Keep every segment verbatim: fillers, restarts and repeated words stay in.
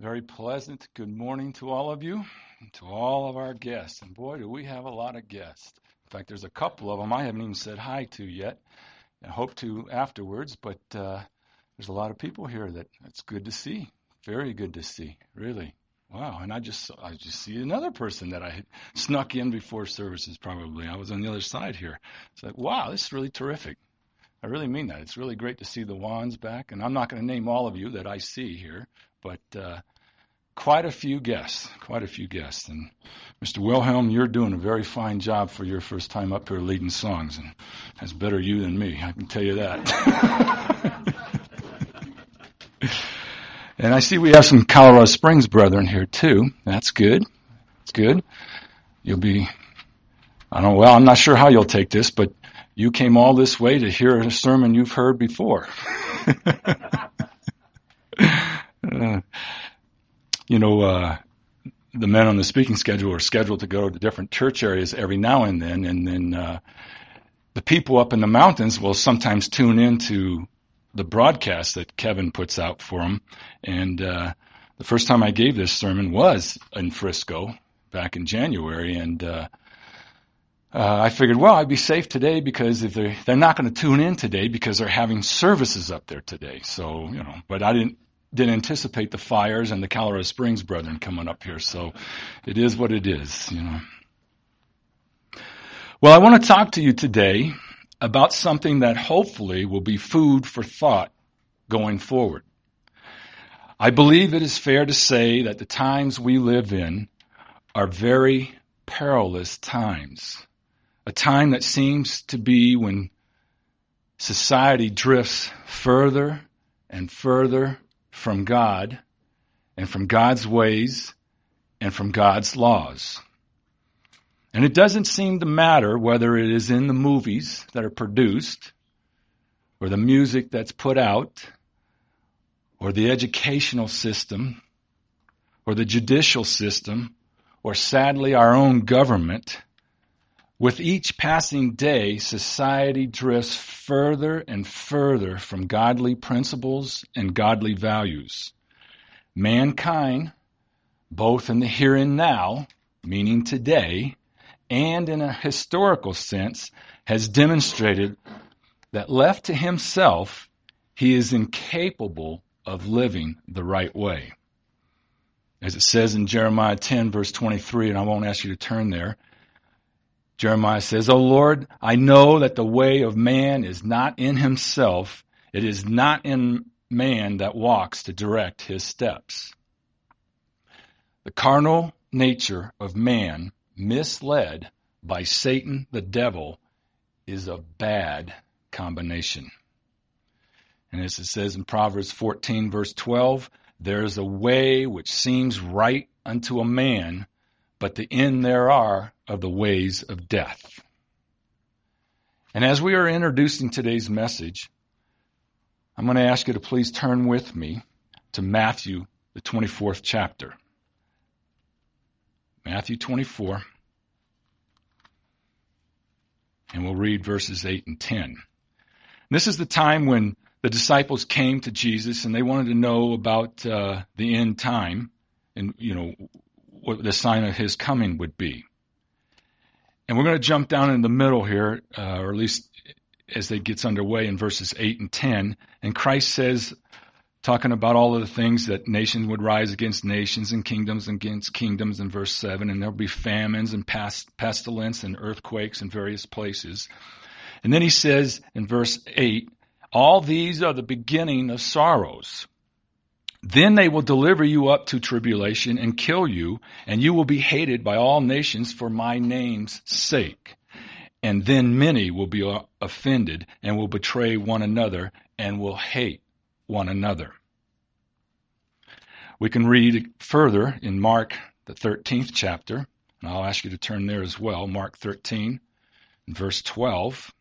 Very pleasant good morning to all of you, and to all of our guests. And boy, do we have a lot of guests. In fact, there's a couple of them I haven't even said hi to yet. I hope to afterwards, but uh, there's a lot of people here that it's good to see. Very good to see, really. Wow, and I just I just see another person that I had snuck in before services probably. I was on the other side here. It's like, wow, this is really terrific. I really mean that. It's really great to see the Wands back, and I'm not going to name all of you that I see here, but uh, quite a few guests, quite a few guests. And Mister Wilhelm, you're doing a very fine job for your first time up here leading songs, and that's better you than me, I can tell you that. And I see we have some Colorado Springs brethren here too. That's good. That's good. You'll be, I don't know, well, I'm not sure how you'll take this, but you came all this way to hear a sermon you've heard before. uh, you know, uh, the men on the speaking schedule are scheduled to go to different church areas every now and then, and then uh, the people up in the mountains will sometimes tune into the broadcast that Kevin puts out for them. And uh, the first time I gave this sermon was in Frisco back in January, and uh, Uh, I figured, well, I'd be safe today because if they're, they're not going to tune in today because they're having services up there today. So, you know, but I didn't, didn't anticipate the fires and the Colorado Springs brethren coming up here. So it is what it is, you know. Well, I want to talk to you today about something that hopefully will be food for thought going forward. I believe it is fair to say that the times we live in are very perilous times. A time that seems to be when society drifts further and further from God and from God's ways and from God's laws. And it doesn't seem to matter whether it is in the movies that are produced or the music that's put out or the educational system or the judicial system or sadly our own government. With each passing day, society drifts further and further from godly principles and godly values. Mankind, both in the here and now, meaning today, and in a historical sense, has demonstrated that left to himself, he is incapable of living the right way. As it says in Jeremiah ten, verse twenty-three, and I won't ask you to turn there, Jeremiah says, "O Lord, I know that the way of man is not in himself. It is not in man that walks to direct his steps." The carnal nature of man, misled by Satan the devil, is a bad combination. And as it says in Proverbs fourteen, verse twelve, "There is a way which seems right unto a man, but the end there are of the ways of death." And as we are introducing today's message, I'm going to ask you to please turn with me to Matthew, the twenty-fourth chapter. Matthew twenty-four, and we'll read verses eight and ten. This is the time when the disciples came to Jesus and they wanted to know about uh, the end time and, you know, what the sign of his coming would be. And we're going to jump down in the middle here, uh, or at least as it gets underway in verses eight and ten. And Christ says, talking about all of the things that nations would rise against nations and kingdoms against kingdoms in verse seven. And there'll be famines and pestilence and earthquakes in various places. And then he says in verse eight, "All these are the beginning of sorrows. Then they will deliver you up to tribulation and kill you, and you will be hated by all nations for my name's sake. And then many will be offended and will betray one another and will hate one another." We can read further in Mark, the thirteenth chapter, and I'll ask you to turn there as well, Mark thirteen, verse twelve.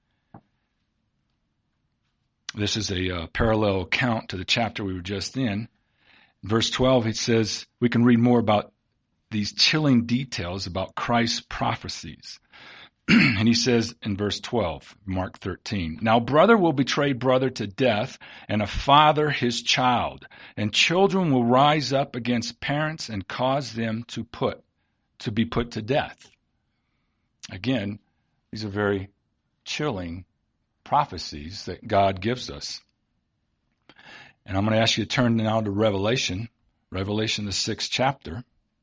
This is a uh, parallel account to the chapter we were just in. Verse twelve, it says, we can read more about these chilling details about Christ's prophecies. And he says in verse twelve, Mark thirteen, now brother will betray brother to death, and a father his child, and children will rise up against parents and cause them to put to be put to death. Again, these are very chilling prophecies that God gives us. And I'm going to ask you to turn now to Revelation, Revelation the sixth chapter,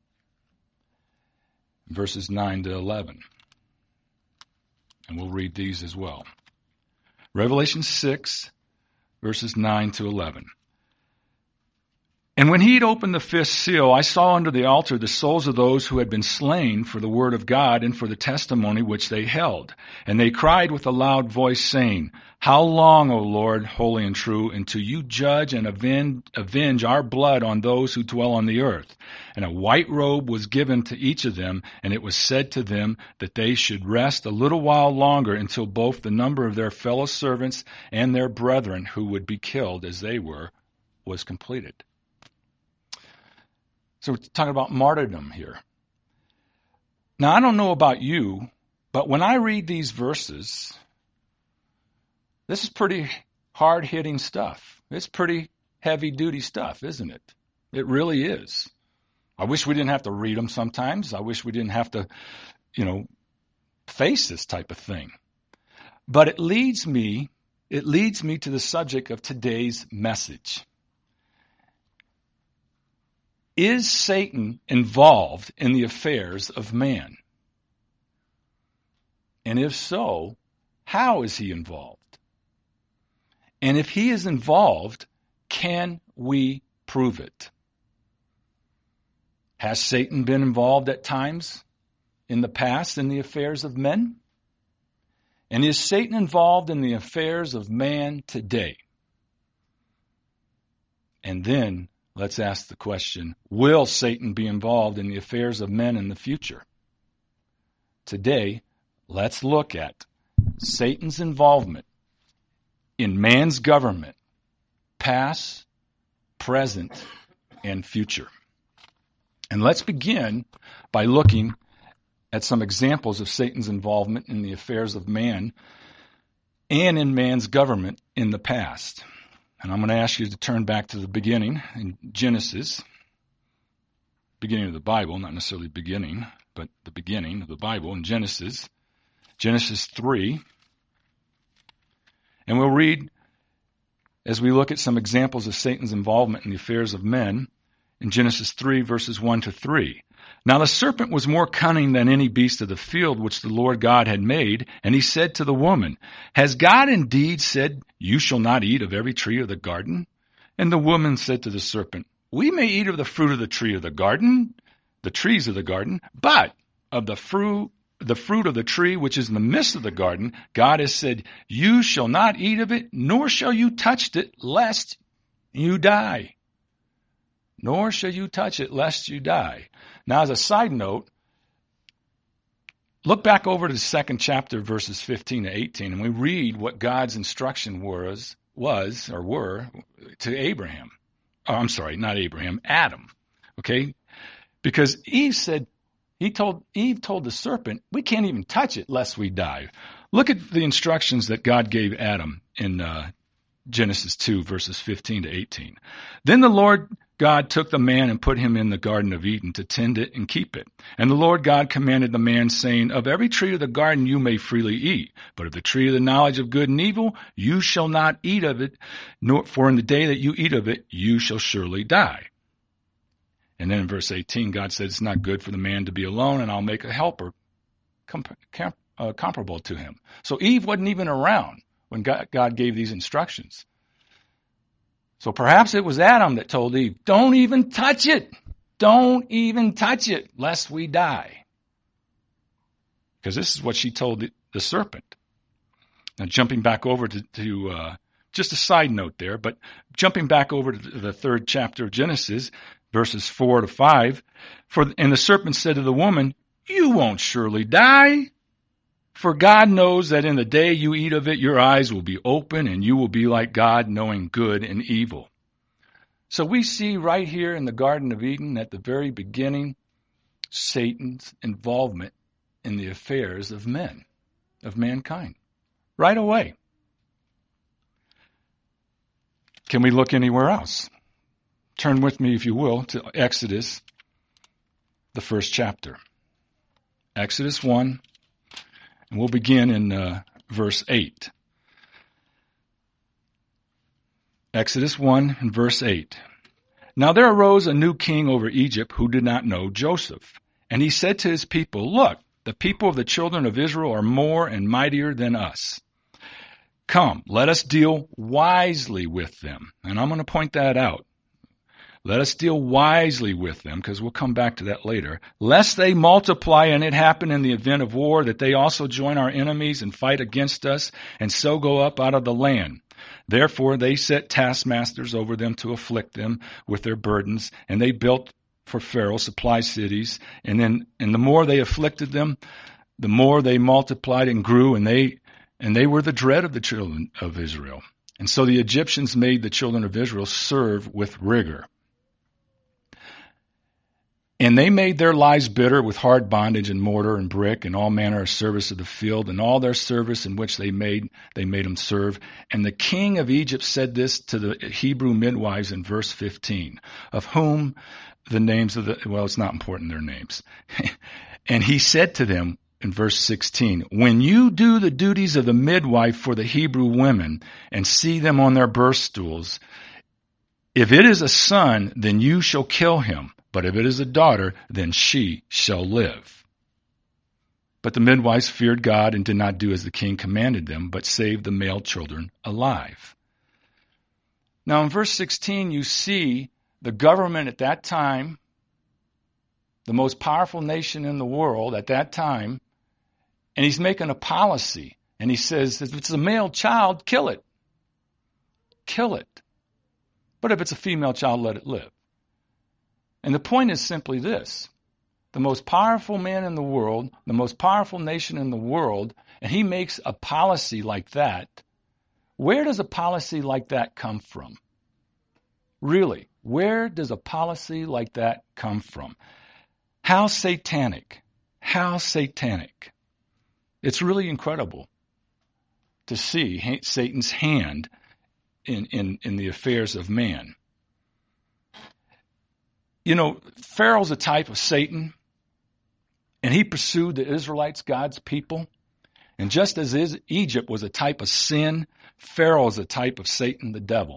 verses nine to eleven. And we'll read these as well. Revelation six, verses nine to eleven. And when he had opened the fifth seal, I saw under the altar the souls of those who had been slain for the word of God and for the testimony which they held. And they cried with a loud voice, saying, how long, O Lord, holy and true, until you judge and avenge, avenge our blood on those who dwell on the earth? And a white robe was given to each of them, and it was said to them that they should rest a little while longer until both the number of their fellow servants and their brethren who would be killed as they were was completed. So we're talking about martyrdom here. Now, I don't know about you, but when I read these verses, this is pretty hard-hitting stuff. It's pretty heavy-duty stuff, isn't it? It really is. I wish we didn't have to read them sometimes. I wish we didn't have to, you know, face this type of thing. But it leads me, it leads me to the subject of today's message. Is Satan involved in the affairs of man? And if so, how is he involved? And if he is involved, can we prove it? Has Satan been involved at times in the past in the affairs of men? And is Satan involved in the affairs of man today? And then let's ask the question, will Satan be involved in the affairs of men in the future? Today, let's look at Satan's involvement in man's government, past, present, and future. And let's begin by looking at some examples of Satan's involvement in the affairs of man and in man's government in the past. And I'm going to ask you to turn back to the beginning in Genesis, beginning of the Bible, not necessarily beginning, but the beginning of the Bible in Genesis, Genesis three. And we'll read, as we look at some examples of Satan's involvement in the affairs of men, in Genesis three, verses one to three. Now the serpent was more cunning than any beast of the field which the Lord God had made, and he said to the woman, has God indeed said, you shall not eat of every tree of the garden? And the woman said to the serpent, we may eat of the fruit of the tree of the garden, the trees of the garden, but of the fruit the fruit of the tree which is in the midst of the garden, God has said, you shall not eat of it, nor shall you touch it, lest you die. Nor shall you touch it, lest you die. Now, as a side note, look back over to the second chapter, verses fifteen to eighteen, and we read what God's instruction was, was or were to Abraham. Oh, I'm sorry, not Abraham, Adam. Okay? Because Eve said, he told, Eve told the serpent, we can't even touch it lest we die. Look at the instructions that God gave Adam in uh, Genesis two, verses fifteen to eighteen. Then the Lord God took the man and put him in the Garden of Eden to tend it and keep it. And the Lord God commanded the man, saying, of every tree of the garden you may freely eat, but of the tree of the knowledge of good and evil you shall not eat of it, nor, for in the day that you eat of it you shall surely die. And then in verse eighteen, God said, it's not good for the man to be alone, and I'll make a helper comp- comp- uh, comparable to him. So Eve wasn't even around when God, God gave these instructions. So perhaps it was Adam that told Eve, don't even touch it. Don't even touch it, lest we die. Because this is what she told the, the serpent. Now jumping back over to, to uh, just a side note there, but jumping back over to the third chapter of Genesis, verses four to five, for and the serpent said to the woman, you won't surely die. For God knows that in the day you eat of it, your eyes will be open and you will be like God, knowing good and evil. So we see right here in the Garden of Eden at the very beginning, Satan's involvement in the affairs of men. of mankind. Right away. Can we look anywhere else? Turn with me, if you will, to Exodus, the first chapter. Exodus one, and we'll begin in uh, verse eight. Exodus one and verse eight. Now there arose a new king over Egypt who did not know Joseph. And he said to his people, look, the people of the children of Israel are more and mightier than us. Come, let us deal wisely with them. And I'm going to point that out. Let us deal wisely with them, because we'll come back to that later. Lest they multiply and it happen in the event of war that they also join our enemies and fight against us and so go up out of the land. Therefore they set taskmasters over them to afflict them with their burdens, and they built for Pharaoh supply cities. And then, and the more they afflicted them, the more they multiplied and grew, and they and they were the dread of the children of Israel. And so the Egyptians made the children of Israel serve with rigor. And they made their lives bitter with hard bondage and mortar and brick and all manner of service of the field, and all their service in which they made, they made them serve. And the king of Egypt said this to the Hebrew midwives in verse fifteen, of whom the names of the, well, it's not important, their names. And he said to them in verse sixteen, when you do the duties of the midwife for the Hebrew women and see them on their birth stools, if it is a son, then you shall kill him. But if it is a daughter, then she shall live. But the midwives feared God and did not do as the king commanded them, but saved the male children alive. Now in verse sixteen, you see the government at that time, the most powerful nation in the world at that time, and he's making a policy. And he says, if it's a male child, kill it. Kill it. But if it's a female child, let it live. And the point is simply this. The most powerful man in the world, the most powerful nation in the world, and he makes a policy like that. Where does a policy like that come from? Really, where does a policy like that come from? How satanic. How satanic. It's really incredible to see Satan's hand in, in, in the affairs of man. You know, Pharaoh's a type of Satan, and he pursued the Israelites, God's people. And just as Egypt was a type of sin, Pharaoh is a type of Satan, the devil.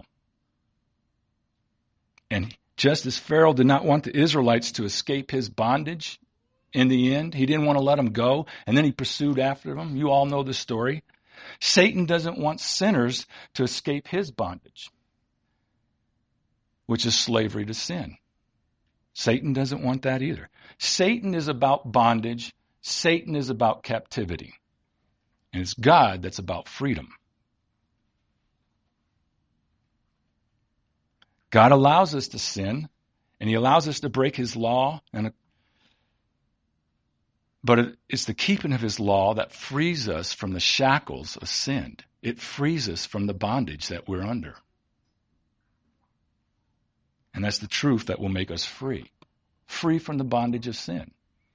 And just as Pharaoh did not want the Israelites to escape his bondage in the end, he didn't want to let them go, and then he pursued after them. You all know the story. Satan doesn't want sinners to escape his bondage, which is slavery to sin. Satan doesn't want that either. Satan is about bondage. Satan is about captivity. And it's God that's about freedom. God allows us to sin, and he allows us to break his law. And But it's the keeping of his law that frees us from the shackles of sin. It frees us from the bondage that we're under. And that's the truth that will make us free. Free from the bondage of sin.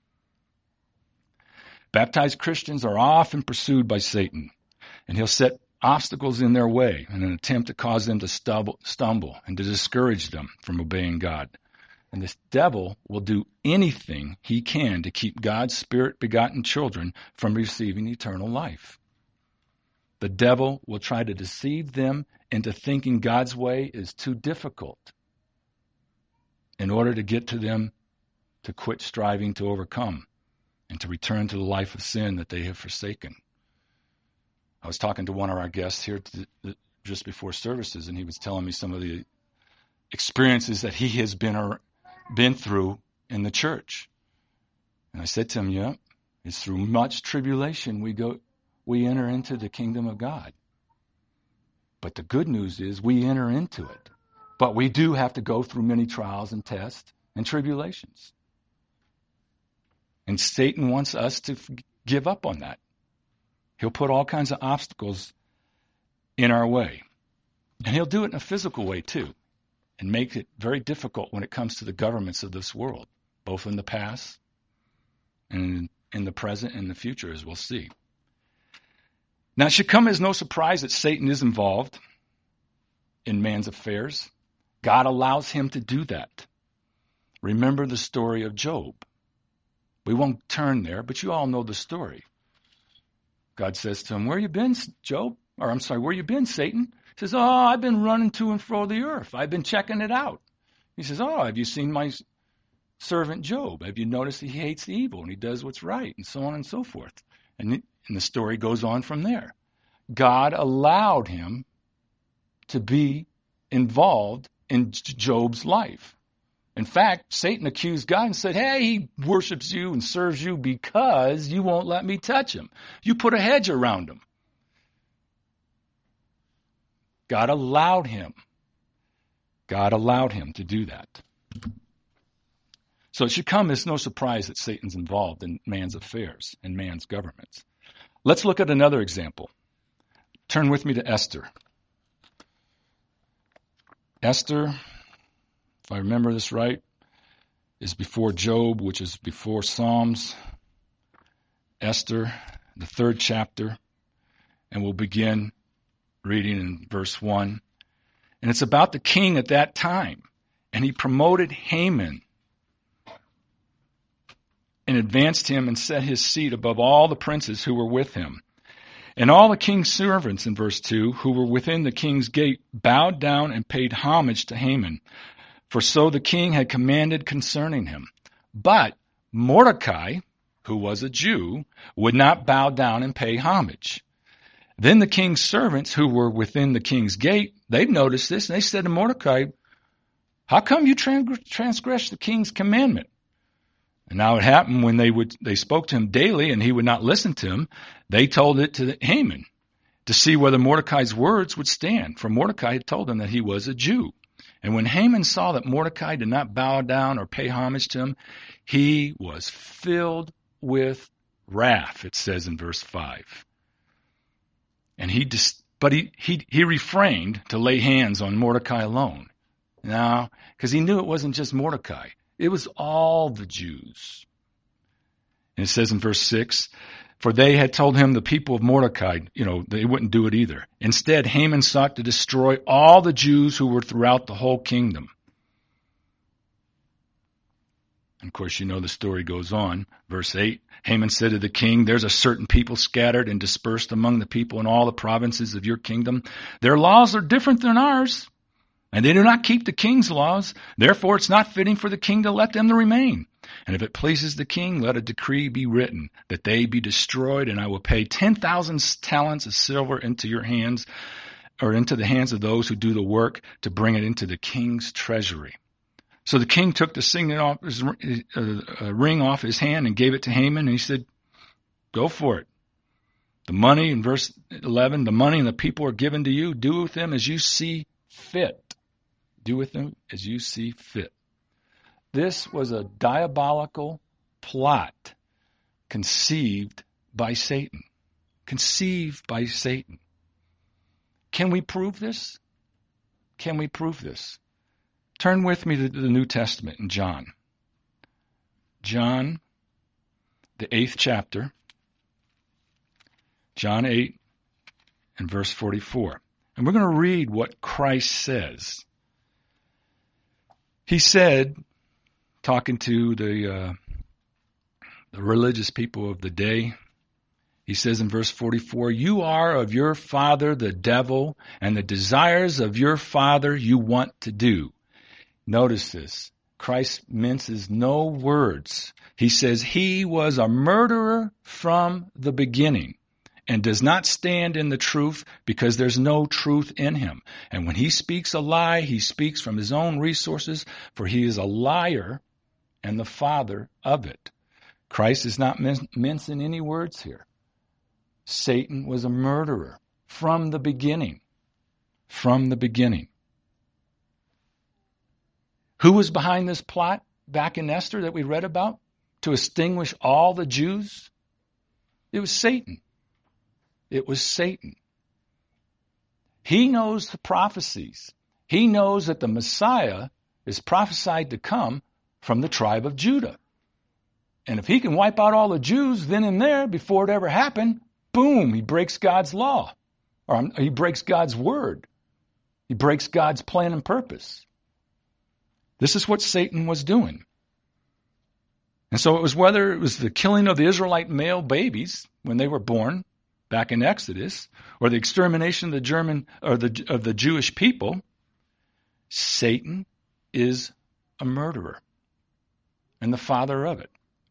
Baptized Christians are often pursued by Satan, and he'll set obstacles in their way in an attempt to cause them to stumble, stumble and to discourage them from obeying God. And this devil will do anything he can to keep God's spirit-begotten children from receiving eternal life. The devil will try to deceive them into thinking God's way is too difficult, in order to get to them to quit striving to overcome and to return to the life of sin that they have forsaken. I was talking to one of our guests here to, just before services, and he was telling me some of the experiences that he has been or, been through in the church. And I said to him, yeah, it's through much tribulation we go, we enter into the kingdom of God. But the good news is we enter into it. But we do have to go through many trials and tests and tribulations. And Satan wants us to give up on that. He'll put all kinds of obstacles in our way. And he'll do it in a physical way too, and make it very difficult when it comes to the governments of this world, both in the past and in the present and the future, as we'll see. Now, it should come as no surprise that Satan is involved in man's affairs. God allows him to do that. Remember the story of Job. We won't turn there, but you all know the story. God says to him, where you been, Job? Or I'm sorry, where you been, Satan? He says, oh, I've been running to and fro the earth. I've been checking it out. He says, oh, have you seen my servant Job? Have you noticed he hates evil and he does what's right, and so on and so forth? And, it, and the story goes on from there. God allowed him to be involved in Job's life. In fact, Satan accused God and said, hey, he worships you and serves you because you won't let me touch him. You put a hedge around him. God allowed him. God allowed him to do that. So it should come as no surprise that Satan's involved in man's affairs and man's governments. Let's look at another example. Turn with me to Esther. Esther, if I remember this right, is before Job, which is before Psalms. Esther, the third chapter, and we'll begin reading in verse one. And it's about the king at that time. And he promoted Haman and advanced him and set his seat above all the princes who were with him. And all the king's servants, in verse two, who were within the king's gate, bowed down and paid homage to Haman, for so the king had commanded concerning him. But Mordecai, who was a Jew, would not bow down and pay homage. Then the king's servants, who were within the king's gate, they noticed this, and they said to Mordecai, how come you transgress the king's commandment? And now it happened when they would they spoke to him daily and he would not listen to them, they told it to Haman to see whether Mordecai's words would stand. For Mordecai had told them that he was a Jew. And when Haman saw that Mordecai did not bow down or pay homage to him, he was filled with wrath, it says in verse five. And he dis- but he, he, he refrained to lay hands on Mordecai alone. Now, because he knew it wasn't just Mordecai. It was all the Jews. And it says in verse six, for they had told him, the people of Mordecai, you know, they wouldn't do it either. Instead, Haman sought to destroy all the Jews who were throughout the whole kingdom. And of course, you know the story goes on. Verse eight, Haman said to the king, there's a certain people scattered and dispersed among the people in all the provinces of your kingdom. Their laws are different than ours, and they do not keep the king's laws. Therefore, it's not fitting for the king to let them remain. And if it pleases the king, let a decree be written that they be destroyed, and I will pay ten thousand talents of silver into your hands, or into the hands of those who do the work, to bring it into the king's treasury. So the king took the signet off his, uh, ring off his hand and gave it to Haman, and he said, go for it. The money, in verse eleven, the money and the people are given to you. Do with them as you see fit. Do with them as you see fit. This was a diabolical plot conceived by Satan. Conceived by Satan. Can we prove this? Can we prove this? Turn with me to the New Testament in John. John, the eighth chapter. John eight and verse forty-four. And we're going to read what Christ says. He said, talking to the uh, the religious people of the day, he says in verse forty-four, you are of your father the devil, and the desires of your father you want to do. Notice this. Christ minces no words. He says he was a murderer from the beginning and does not stand in the truth because there's no truth in him. And when he speaks a lie, he speaks from his own resources, for he is a liar and the father of it. Christ is not min- mincing any words here. Satan was a murderer from the beginning. From the beginning. Who was behind this plot back in Esther that we read about to extinguish all the Jews? It was Satan. It was Satan. He knows the prophecies. He knows that the Messiah is prophesied to come from the tribe of Judah. And if he can wipe out all the Jews then and there before it ever happened, boom, he breaks God's law. Or he breaks God's word. He breaks God's plan and purpose. This is what Satan was doing. And so it was whether it was the killing of the Israelite male babies when they were born back in Exodus, or the extermination of the German or the of the Jewish people, Satan is a murderer and the father of it.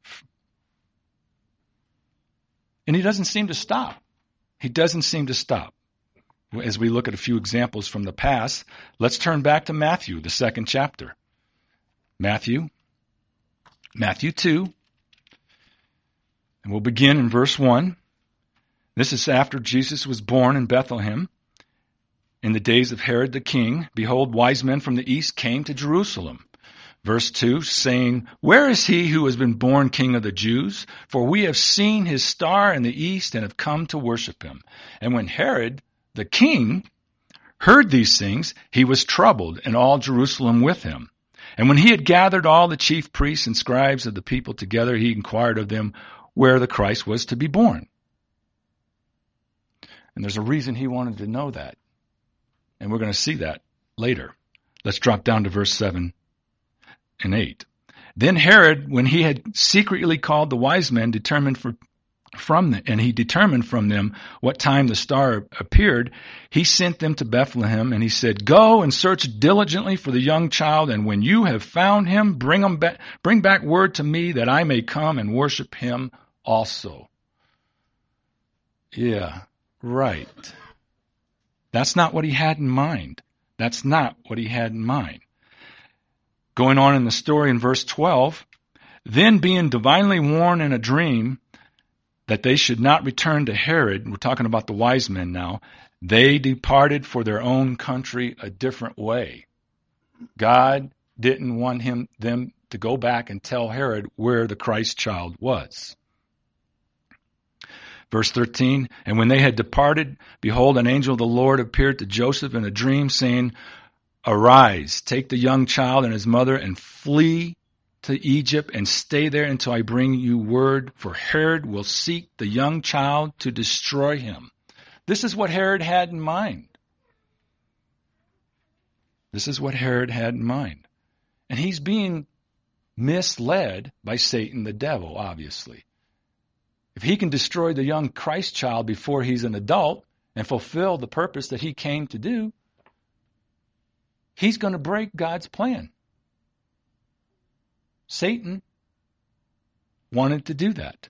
And he doesn't seem to stop. He doesn't seem to stop. As we look at a few examples from the past, let's turn back to Matthew, the second chapter. Matthew, Matthew two, and we'll begin in verse one. This is after Jesus was born in Bethlehem. In the days of Herod the king, behold, wise men from the east came to Jerusalem. Verse two, saying, Where is he who has been born King of the Jews? For we have seen his star in the east and have come to worship him. And when Herod the king heard these things, he was troubled, and all Jerusalem with him. And when he had gathered all the chief priests and scribes of the people together, he inquired of them where the Christ was to be born. And there's a reason he wanted to know that. And we're going to see that later. Let's drop down to verse seven and eight. Then Herod, when he had secretly called the wise men, determined for, from them, and he determined from them what time the star appeared, he sent them to Bethlehem, and he said, Go and search diligently for the young child, and when you have found him, bring him back, bring back word to me that I may come and worship him also. Yeah, right. That's not what he had in mind. That's not what he had in mind. Going on in the story in verse twelve, then being divinely warned in a dream that they should not return to Herod, we're talking about the wise men now, they departed for their own country a different way. God didn't want him them to go back and tell Herod where the Christ child was. Verse thirteen, and when they had departed, behold, an angel of the Lord appeared to Joseph in a dream, saying, Arise, take the young child and his mother, and flee to Egypt, and stay there until I bring you word, for Herod will seek the young child to destroy him. This is what Herod had in mind. This is what Herod had in mind. And he's being misled by Satan the devil, obviously. If he can destroy the young Christ child before he's an adult and fulfill the purpose that he came to do, he's going to break God's plan. Satan wanted to do that.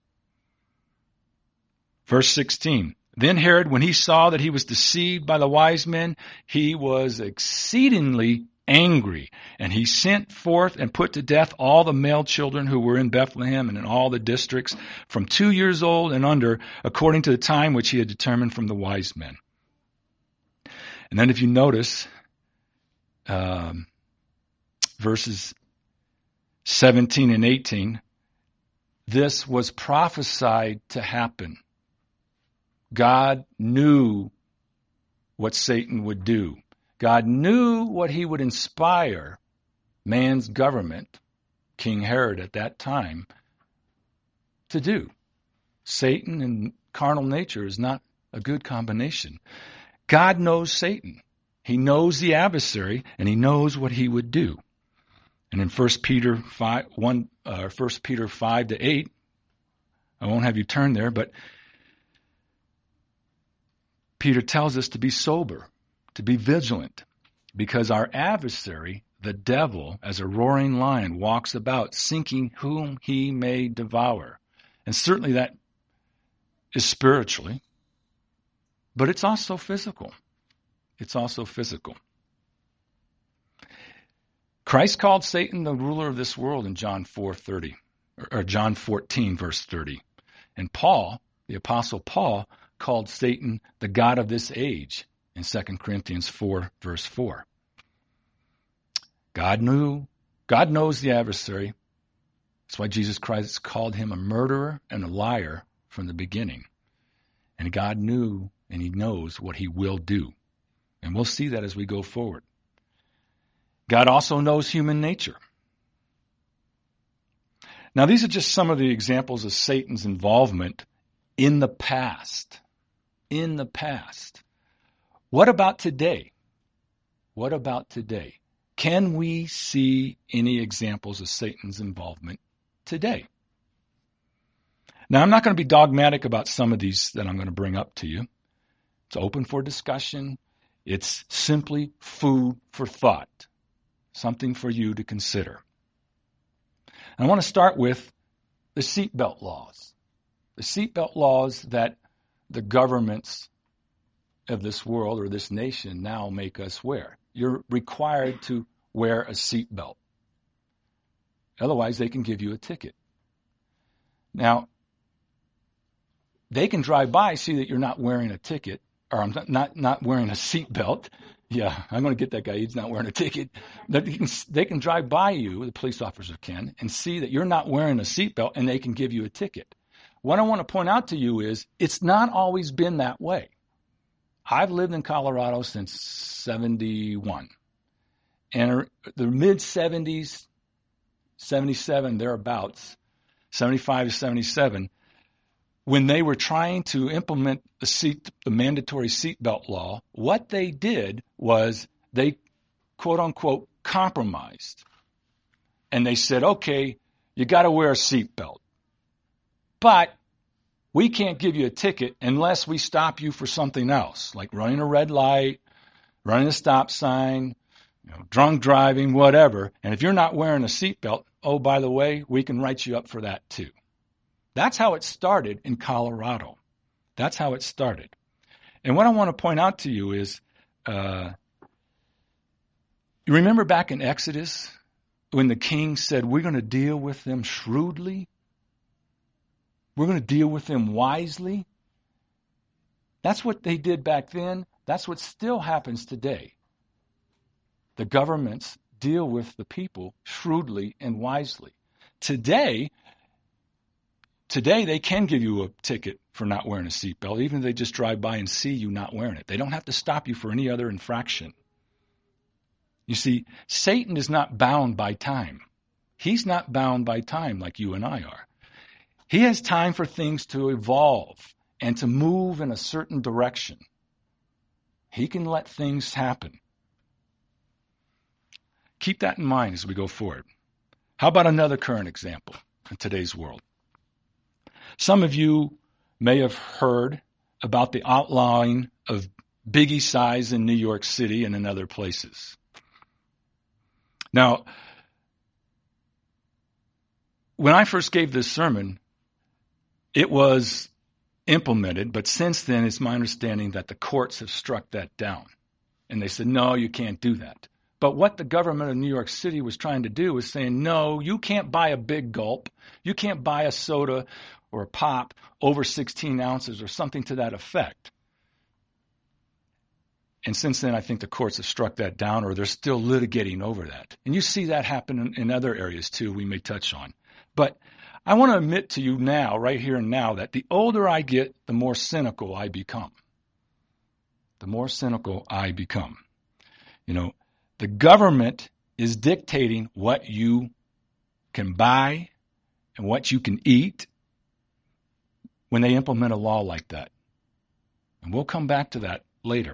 Verse sixteen, then Herod, when he saw that he was deceived by the wise men, he was exceedingly angry, and he sent forth and put to death all the male children who were in Bethlehem and in all the districts from two years old and under, according to the time which he had determined from the wise men. And then if you notice, um, verses seventeen and eighteen, this was prophesied to happen. God knew what Satan would do. God knew what he would inspire man's government, King Herod at that time, to do. Satan and carnal nature is not a good combination. God knows Satan. He knows the adversary, and he knows what he would do. And in First Peter five, one, uh, First Peter five to eight, I won't have you turn there, but Peter tells us to be sober, to be vigilant, because our adversary, the devil, as a roaring lion, walks about seeking whom he may devour. And certainly that is spiritually, but it's also physical. It's also physical. Christ called Satan the ruler of this world in John four thirty, or John fourteen, verse thirty. And Paul, the Apostle Paul, called Satan the god of this age in Second Corinthians four, verse four. God knew, God knows the adversary. That's why Jesus Christ called him a murderer and a liar from the beginning. And God knew and he knows what he will do. And we'll see that as we go forward. God also knows human nature. Now, these are just some of the examples of Satan's involvement in the past. In the past. What about today? What about today? Can we see any examples of Satan's involvement today? Now, I'm not going to be dogmatic about some of these that I'm going to bring up to you. It's open for discussion. It's simply food for thought, something for you to consider. I want to start with the seatbelt laws. The seatbelt laws that the governments of this world or this nation now make us wear. You're required to wear a seatbelt. Otherwise, they can give you a ticket. Now, they can drive by, see that you're not wearing a ticket, or I'm not not wearing a seatbelt. Yeah, I'm going to get that guy. He's not wearing a ticket. They can, they can drive by you, the police officer can, and see that you're not wearing a seatbelt, and they can give you a ticket. What I want to point out to you is it's not always been that way. I've lived in Colorado since seventy-one. And the mid-seventies, seventy-seven, thereabouts, seventy-five to seventy-seven, when they were trying to implement the seat, the mandatory seatbelt law, what they did was they, quote-unquote, compromised. And they said, okay, you got to wear a seatbelt. But we can't give you a ticket unless we stop you for something else, like running a red light, running a stop sign, you know, drunk driving, whatever. And if you're not wearing a seatbelt, oh, by the way, we can write you up for that too. That's how it started in Colorado. That's how it started. And what I want to point out to you is, uh, you remember back in Exodus when the king said, we're going to deal with them shrewdly? We're going to deal with them wisely? That's what they did back then. That's what still happens today. The governments deal with the people shrewdly and wisely. Today, today they can give you a ticket for not wearing a seatbelt, even if they just drive by and see you not wearing it. They don't have to stop you for any other infraction. You see, Satan is not bound by time. He's not bound by time like you and I are. He has time for things to evolve and to move in a certain direction. He can let things happen. Keep that in mind as we go forward. How about another current example in today's world? Some of you may have heard about the outlawing of biggie size in New York City and in other places. Now, when I first gave this sermon, it was implemented, but since then it's my understanding that the courts have struck that down. And they said, no, you can't do that. But what the government of New York City was trying to do was saying, no, you can't buy a big gulp. You can't buy a soda or a pop over sixteen ounces or something to that effect. And since then, I think the courts have struck that down, or they're still litigating over that. And you see that happen in, in other areas too we may touch on. But I want to admit to you now, right here and now, that the older I get, the more cynical I become. The more cynical I become. You know, the government is dictating what you can buy and what you can eat when they implement a law like that. And we'll come back to that later.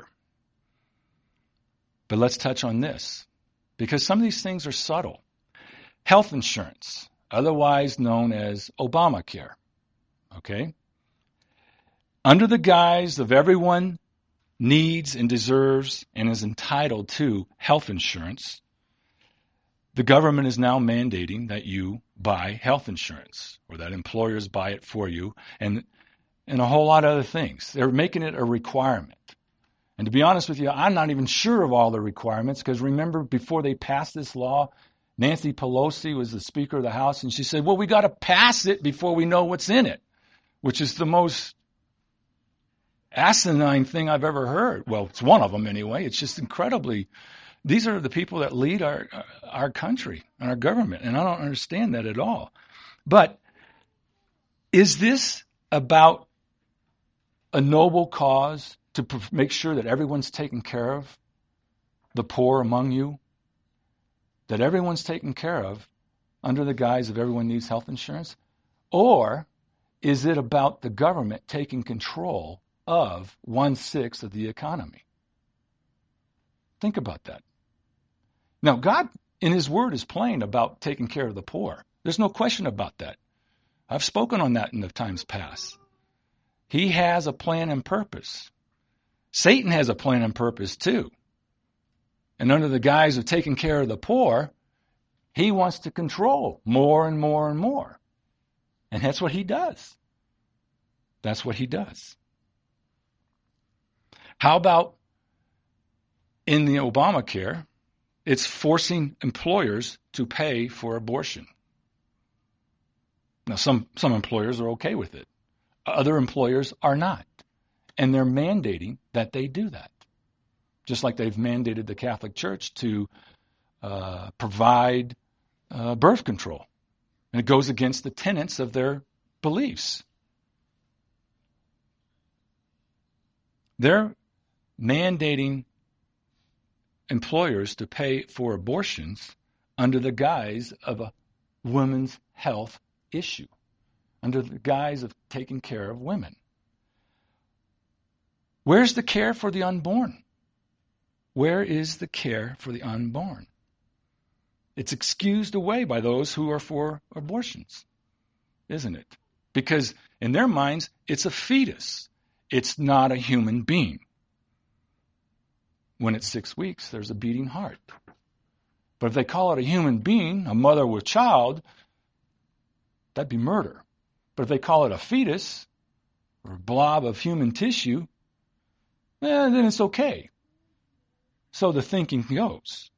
But let's touch on this, because some of these things are subtle. Health insurance, otherwise known as Obamacare. Okay? Under the guise of everyone needs and deserves and is entitled to health insurance, the government is now mandating that you buy health insurance, or that employers buy it for you, and and a whole lot of other things. They're making it a requirement. And to be honest with you, I'm not even sure of all the requirements, because remember, before they passed this law, Nancy Pelosi was the Speaker of the House, and she said, well, we got to pass it before we know what's in it, which is the most asinine thing I've ever heard. Well, it's one of them anyway. It's just incredibly, these are the people that lead our our country and our government, and I don't understand that at all. But is this about a noble cause to make sure that everyone's taken care of, the poor among you, that everyone's taken care of under the guise of everyone needs health insurance? Or is it about the government taking control of one-sixth of the economy? Think about that. Now, God, in His Word, is plain about taking care of the poor. There's no question about that. I've spoken on that in the times past. He has a plan and purpose. Satan has a plan and purpose too. And under the guise of taking care of the poor, he wants to control more and more and more. And that's what he does. That's what he does. How about in the Obamacare, it's forcing employers to pay for abortion. Now, some, some employers are okay with it. Other employers are not. And they're mandating that they do that. Just like they've mandated the Catholic Church to uh, provide uh, birth control. And it goes against the tenets of their beliefs. They're mandating employers to pay for abortions under the guise of a women's health issue, under the guise of taking care of women. Where's the care for the unborn? Where is the care for the unborn? It's excused away by those who are for abortions, isn't it? Because in their minds, it's a fetus. It's not a human being. When it's six weeks, there's a beating heart. But if they call it a human being, a mother with child, that'd be murder. But if they call it a fetus or a blob of human tissue, eh, then it's okay. So the thinking goes.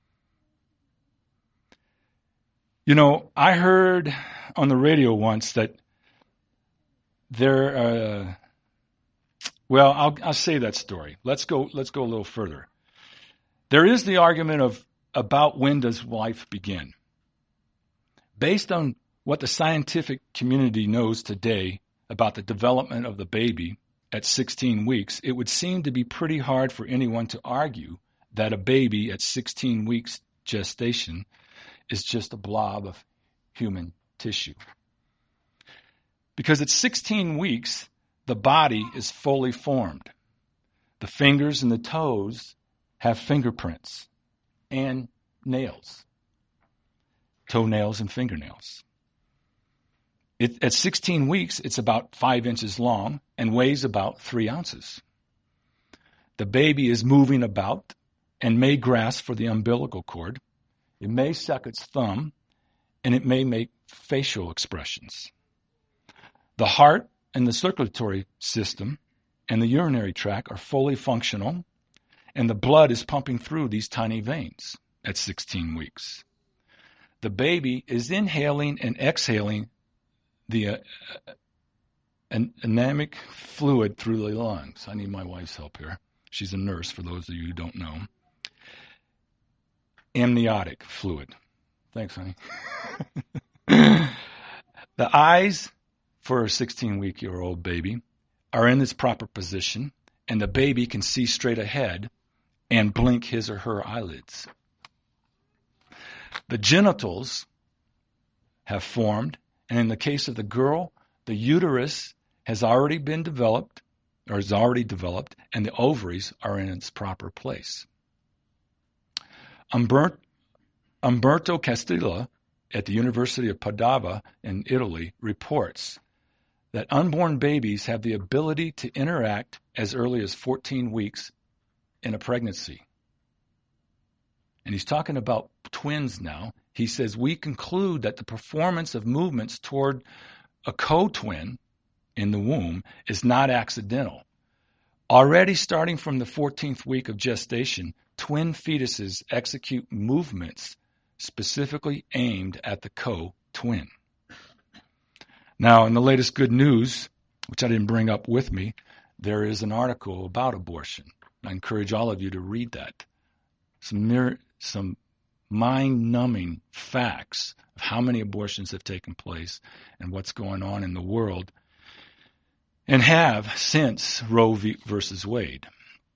You know, I heard on the radio once that there, uh, well, I'll, I'll say that story. Let's go, let's go a little further. There is the argument of about when does life begin? Based on what the scientific community knows today about the development of the baby at sixteen weeks, it would seem to be pretty hard for anyone to argue that a baby at sixteen weeks gestation is just a blob of human tissue. Because at sixteen weeks, the body is fully formed. The fingers and the toes have fingerprints and nails, toenails and fingernails. It, at sixteen weeks, it's about five inches long and weighs about three ounces. The baby is moving about and may grasp for the umbilical cord. It may suck its thumb, and it may make facial expressions. The heart and the circulatory system and the urinary tract are fully functional, and the blood is pumping through these tiny veins at sixteen weeks. The baby is inhaling and exhaling the uh, an anemic fluid through the lungs. I need my wife's help here. She's a nurse, for those of you who don't know. Amniotic fluid. Thanks, honey. The eyes for a sixteen-week-year-old baby are in its proper position, and the baby can see straight ahead and blink his or her eyelids. The genitals have formed, and in the case of the girl, the uterus has already been developed, or is already developed, and the ovaries are in its proper place. Umberto Castilla at the University of Padova in Italy reports that unborn babies have the ability to interact as early as fourteen weeks in a pregnancy. And he's talking about twins now. He says, we conclude that the performance of movements toward a co-twin in the womb is not accidental. Already starting from the fourteenth week of gestation, twin fetuses execute movements specifically aimed at the co-twin. Now, in the latest good news, which I didn't bring up with me, there is an article about abortion. I encourage all of you to read that. Some, near, some mind-numbing facts of how many abortions have taken place and what's going on in the world and have since Roe v. versus Wade.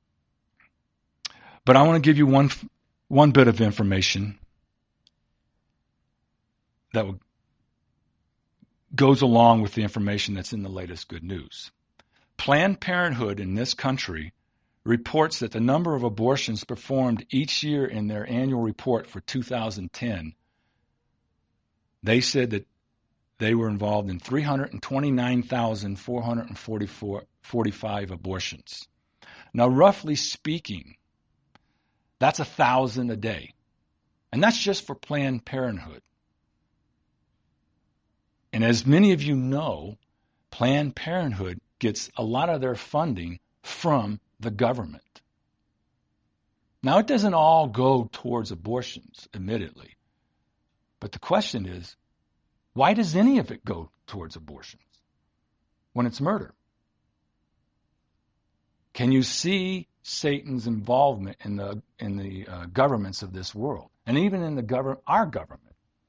But I want to give you one, one bit of information that will goes along with the information that's in the latest good news. Planned Parenthood in this country reports that the number of abortions performed each year in their annual report for two thousand ten, they said that they were involved in three hundred twenty-nine thousand four hundred forty-five abortions. Now, roughly speaking, that's a thousand a day. And that's just for Planned Parenthood. And as many of you know, Planned Parenthood gets a lot of their funding from the government. Now, it doesn't all go towards abortions, admittedly. But the question is, why does any of it go towards abortions when it's murder? Can you see Satan's involvement in the in the uh, governments of this world, and even in the govern our government?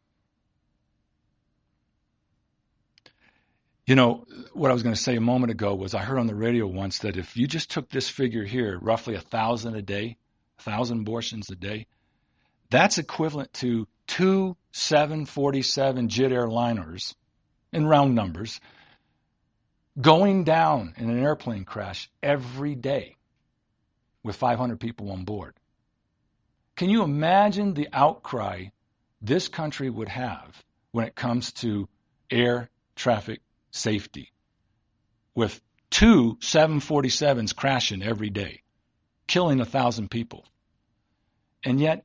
You know, what I was going to say a moment ago was I heard on the radio once that if you just took this figure here, roughly a thousand a day, a thousand abortions a day, that's equivalent to two seven forty-seven jet airliners, in round numbers, going down in an airplane crash every day with five hundred people on board. Can you imagine the outcry this country would have when it comes to air traffic safety with two seven forty-sevens crashing every day, killing a thousand people? And yet,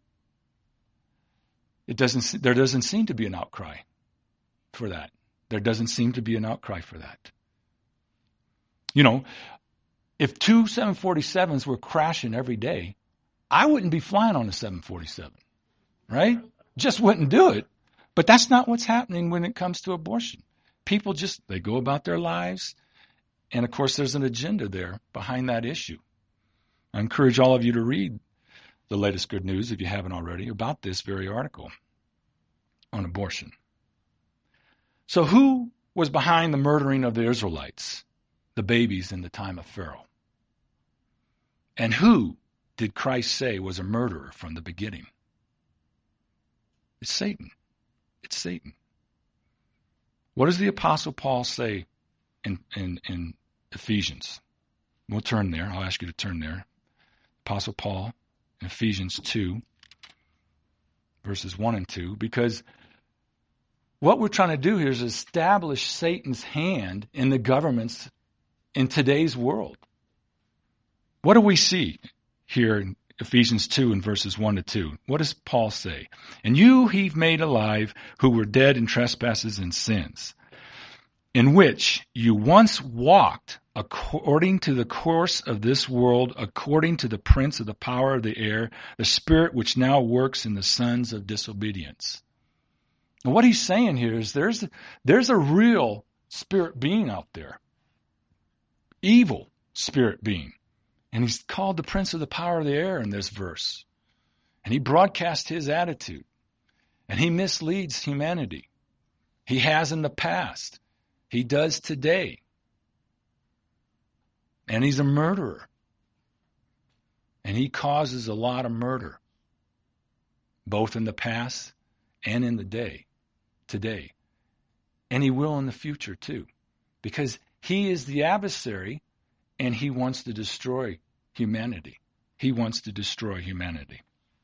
it doesn't. There doesn't seem to be an outcry for that. There doesn't seem to be an outcry for that. You know, if two seven forty-sevens were crashing every day, I wouldn't be flying on a seven forty-seven, right? Just wouldn't do it. But that's not what's happening when it comes to abortion. People just, they go about their lives. And of course, there's an agenda there behind that issue. I encourage all of you to read the latest good news, if you haven't already, about this very article on abortion. So who was behind the murdering of the Israelites, the babies in the time of Pharaoh? And who did Christ say was a murderer from the beginning? It's Satan. It's Satan. What does the Apostle Paul say in, in, in Ephesians? We'll turn there. I'll ask you to turn there. Apostle Paul in Ephesians two, verses one and two, because what we're trying to do here is establish Satan's hand in the governments in today's world. What do we see here in Ephesians two and verses one to two? What does Paul say? And you he've made alive who were dead in trespasses and sins, in which you once walked according to the course of this world, according to the prince of the power of the air, the spirit which now works in the sons of disobedience. And what he's saying here is there's, there's a real spirit being out there. Evil spirit being. And he's called the prince of the power of the air in this verse. And he broadcasts his attitude. And he misleads humanity. He has in the past. He does today. And he's a murderer. And he causes a lot of murder. Both in the past and in the day. Today. And he will in the future too. Because he is the adversary. And he wants to destroy humanity. He wants to destroy humanity.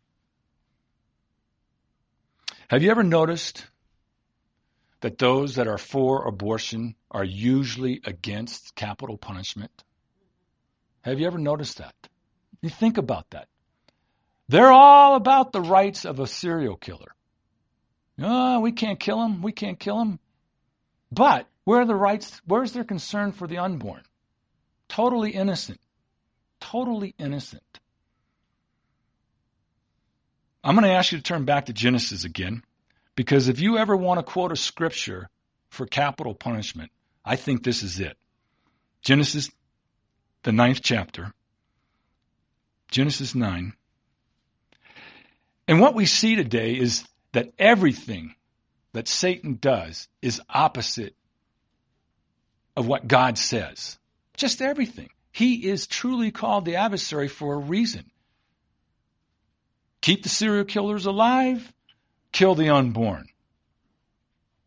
Have you ever noticed that those that are for abortion are usually against capital punishment? Have you ever noticed that? You think about that. They're all about the rights of a serial killer. Oh, we can't kill him. We can't kill him. But where are the rights? Where's their concern for the unborn? Totally innocent. Totally innocent. I'm going to ask you to turn back to Genesis again, because if you ever want to quote a scripture for capital punishment, I think this is it. Genesis, the ninth chapter. Genesis nine. And what we see today is that everything that Satan does is opposite of what God says. Just everything. He is truly called the adversary for a reason. Keep the serial killers alive, kill the unborn.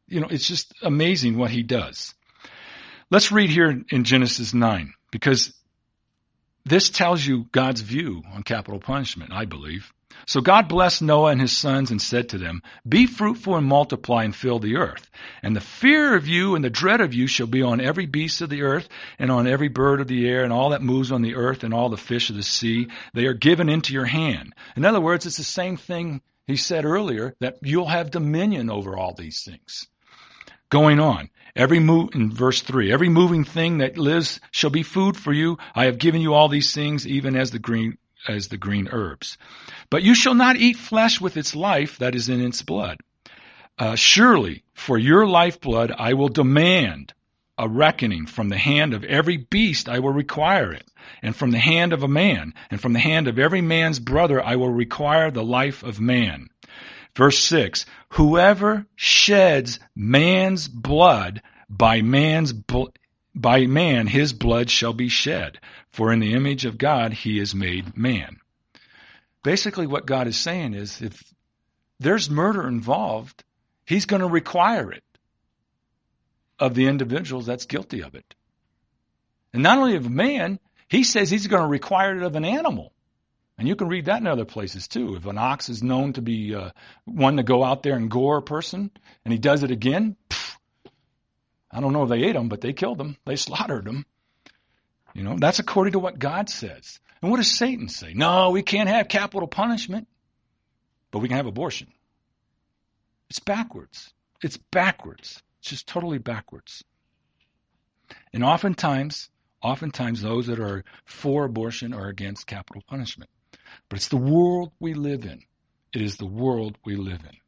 you know, it's just amazing what he does. Let's read here in Genesis nine, because this tells you God's view on capital punishment, I believe. So God blessed Noah and his sons and said to them, "Be fruitful and multiply and fill the earth. And the fear of you and the dread of you shall be on every beast of the earth and on every bird of the air and all that moves on the earth and all the fish of the sea. They are given into your hand." In other words, it's the same thing he said earlier, that you'll have dominion over all these things. Going on, every move in verse three, every moving thing that lives shall be food for you. I have given you all these things, even as the green as the green herbs. But you shall not eat flesh with its life that is in its blood. Uh, surely for your lifeblood I will demand a reckoning. From the hand of every beast I will require it, and from the hand of a man, and from the hand of every man's brother I will require the life of man. Verse six, whoever sheds man's blood, by man's bl- by man his blood shall be shed, for in the image of God he is made man. Basically what God is saying is, if there's murder involved, he's going to require it of the individuals that's guilty of it. And not only of man, he says he's going to require it of an animal. And you can read that in other places too. If an ox is known to be uh, one to go out there and gore a person, and he does it again, pff, I don't know if they ate him, but they killed him. They slaughtered him. You know, that's according to what God says. And what does Satan say? No, we can't have capital punishment, but we can have abortion. It's backwards. It's backwards. It's just totally backwards. And oftentimes, oftentimes those that are for abortion are against capital punishment. But it's the world we live in. It is the world we live in.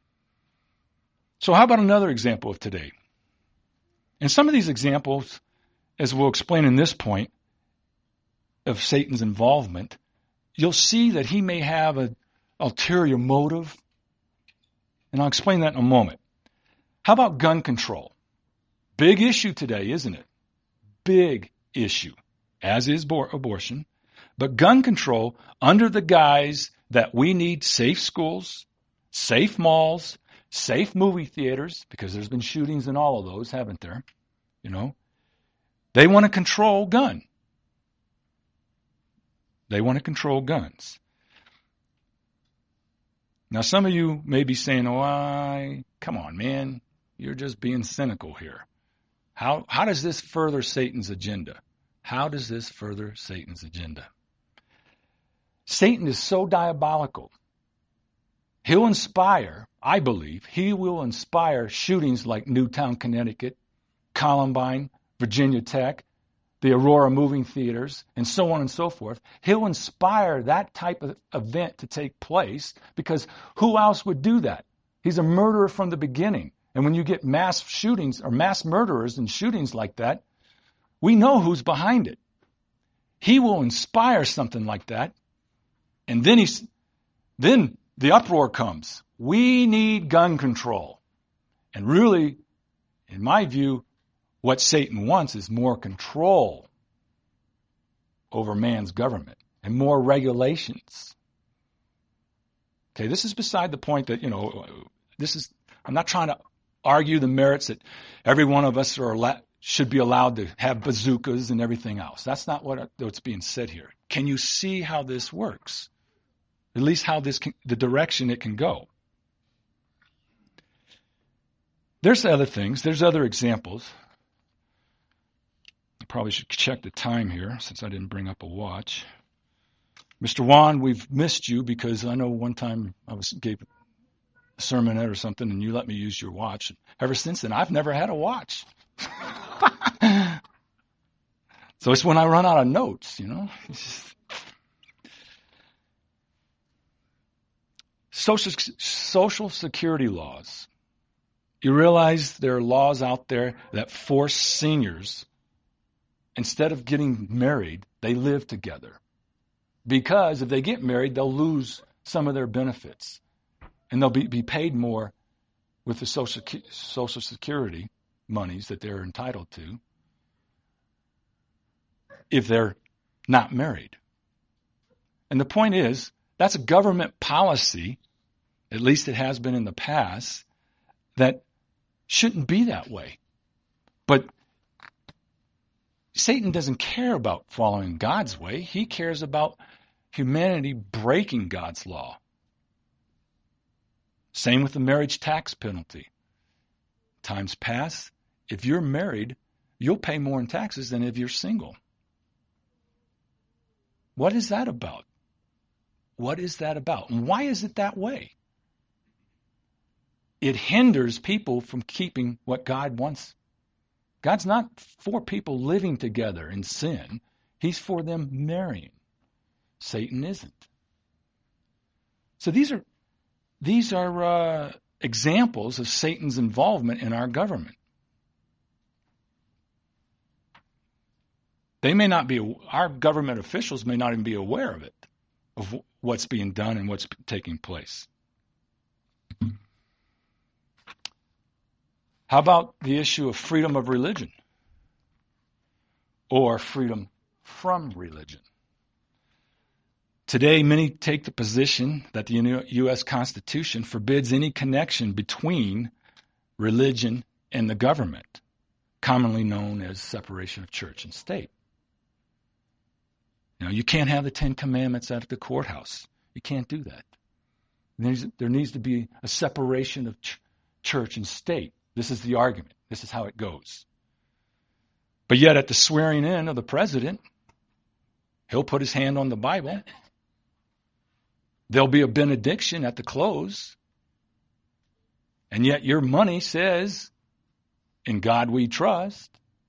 So how about another example of today? And some of these examples, as we'll explain in this point, of Satan's involvement, you'll see that he may have an ulterior motive. And I'll explain that in a moment. How about gun control? Big issue today, isn't it? Big issue, as is abortion. But gun control, under the guise that we need safe schools, safe malls, safe movie theaters, because there's been shootings in all of those, haven't there? You know, they want to control gun. They want to control guns. Now, some of you may be saying, "Oh, I, come on, man, you're just being cynical here. How how does this further Satan's agenda? How does this further Satan's agenda?" Satan is so diabolical. He'll inspire, I believe, he will inspire shootings like Newtown, Connecticut, Columbine, Virginia Tech, the Aurora moving theaters, and so on and so forth. He'll inspire that type of event to take place, because who else would do that? He's a murderer from the beginning. And when you get mass shootings or mass murderers and shootings like that, we know who's behind it. He will inspire something like that. And then he's, then the uproar comes. We need gun control. And really, in my view, what Satan wants is more control over man's government and more regulations. Okay, this is beside the point that, you know, this is, I'm not trying to argue the merits that every one of us are allowed, should be allowed to have bazookas and everything else. That's not what, what's being said here. Can you see how this works? At least how this can, the direction it can go. There's other things. There's other examples. I probably should check the time here since I didn't bring up a watch. Mister Juan, we've missed you because I know one time I was gave a sermonette or something and you let me use your watch. Ever since then, I've never had a watch. So it's when I run out of notes, you know. Social, social security laws. You realize there are laws out there that force seniors, instead of getting married, they live together. Because if they get married, they'll lose some of their benefits. And they'll be, be paid more with the social, social security monies that they're entitled to if they're not married. And the point is, that's a government policy, at least it has been in the past, that Shouldn't be that way. But Satan doesn't care about following God's way. He cares about humanity breaking God's law. Same with the marriage tax penalty. Times pass. If you're married, you'll pay more in taxes than if you're single. What is that about? What is that about? And why is it that way? It hinders people from keeping what God wants. God's not for people living together in sin. He's for them marrying. Satan isn't. So these are these are uh, examples of Satan's involvement in our government. They may not be, our government officials may not even be aware of it, of what's being done and what's taking place. How about the issue of freedom of religion or freedom from religion? Today, many take the position that the U S Constitution forbids any connection between religion and the government, commonly known as separation of church and state. You know, you can't have the Ten Commandments at the courthouse. You can't do that. There's, there needs to be a separation of ch- church and state. This is the argument. This is how it goes. But yet at the swearing in of the president, he'll put his hand on the Bible. There'll be a benediction at the close. And yet your money says, "In God we trust."